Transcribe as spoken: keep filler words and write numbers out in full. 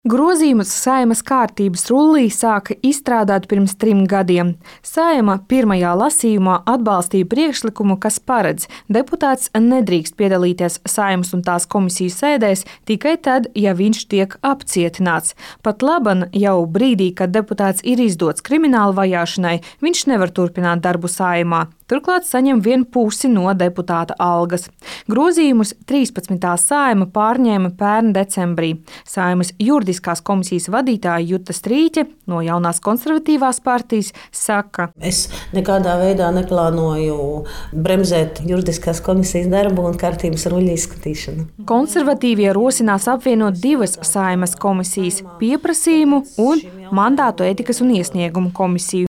Grozījumus Saeimas kārtības rullī sāka izstrādāt pirms trim gadiem. Saeima pirmajā lasījumā atbalstīja priekšlikumu, kas paredz, deputāts nedrīkst piedalīties Saeimas un tās komisiju sēdēs tikai tad, ja viņš tiek apcietināts. Pat laban jau brīdī, kad deputāts ir izdots krimināla vajāšanai, viņš nevar turpināt darbu Saeimā. Turklāt saņem vienu pusi no deputāta algas. Grozījumus trīspadsmitā Saeima pārņēma pērn decembrī. Saeimas juridiskās komisijas vadītāja Juta Strīķe no Jaunās konservatīvās partijas saka: Es nekādā veidā neplānoju bremzēt juridiskās komisijas darbu un kārtības ruļļu izskatīšanu. Konservatīvie rosinās apvienot divas Saeimas komisijas – pieprasījumu un mandātu ētikas un iesniegumu komisiju.